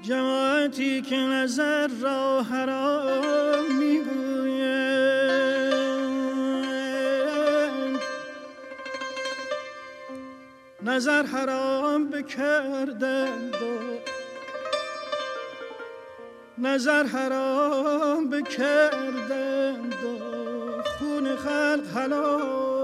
جماعتی که نظر را حرام میگویند، نظر حرام بکردند، نظر حرام بکردند، خون خلق حلال.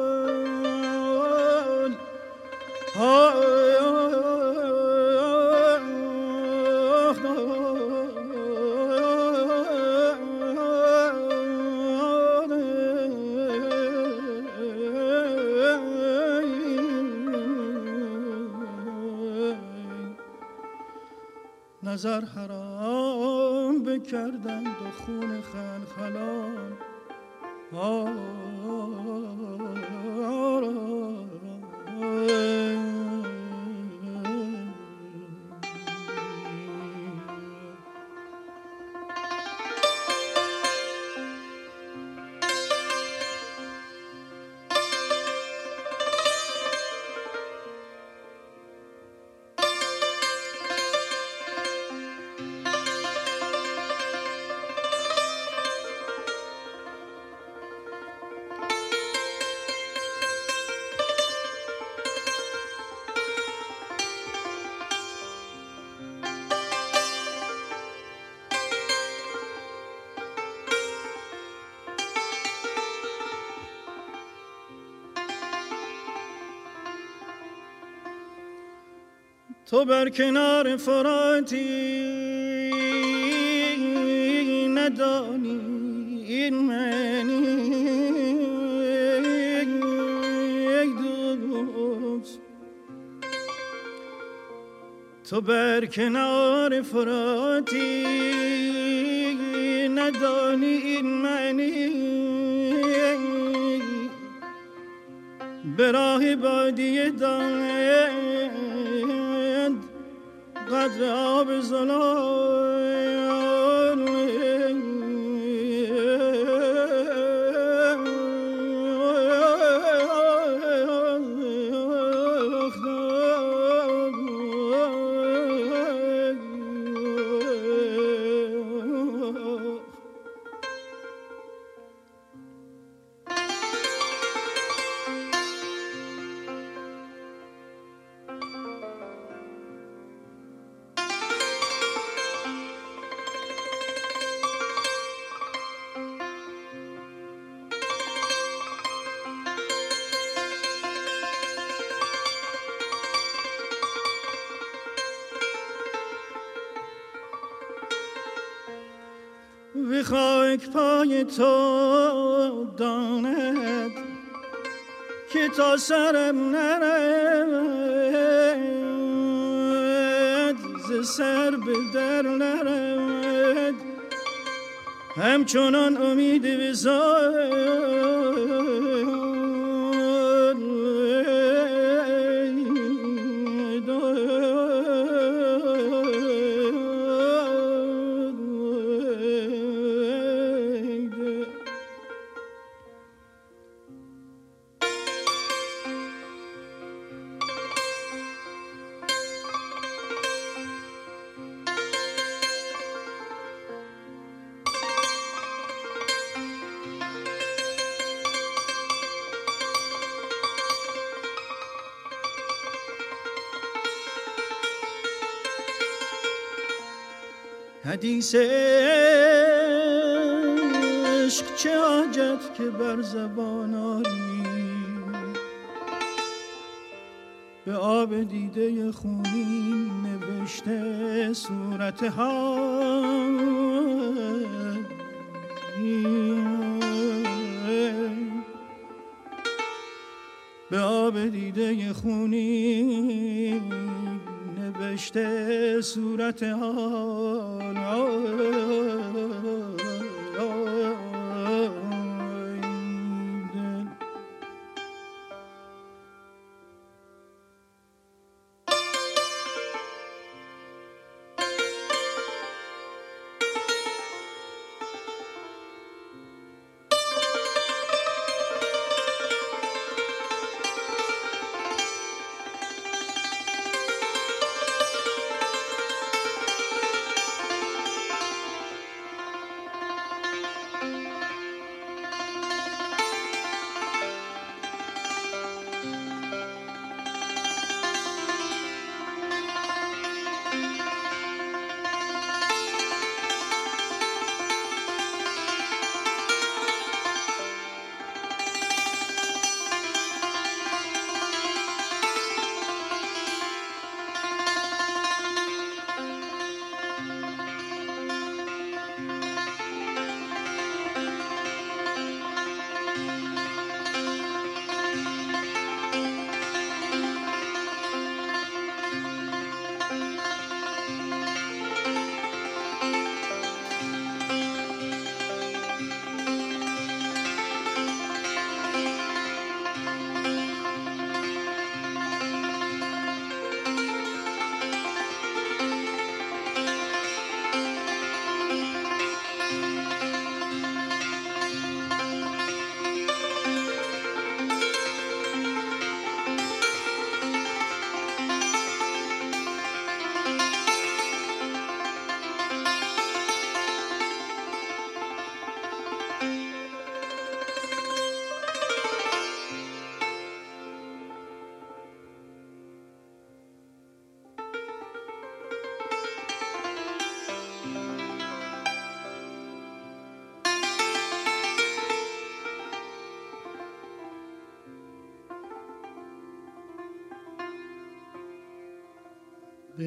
نظر حرام بکردند و خون خلق حلال. تو بر کنار فراتی ندانی این معنی دوست، تو بر کنار فراتی ندانی این معنی، به راه بادیه دانند قدر آب زلال. به خاک پای تو داند که تا سرم نرد، ز سر به در نرد، همچنان امید وصال. حدیث عشق چه حاجت که بر زبان آری، به آب دیده خونین نوشته صورتها، به آب دیده خونین نوشته صورت حال.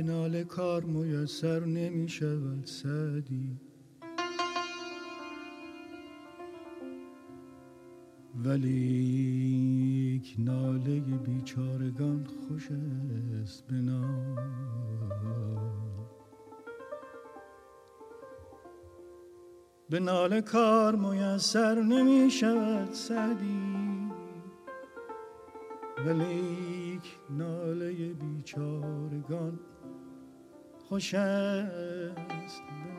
به ناله کار میسر نمی شود سعدی، ولیک ناله بیچارگان خوش است به نام. به ناله کار میسر نمی شود سعدی، ولیک ناله بیچارگان خوش است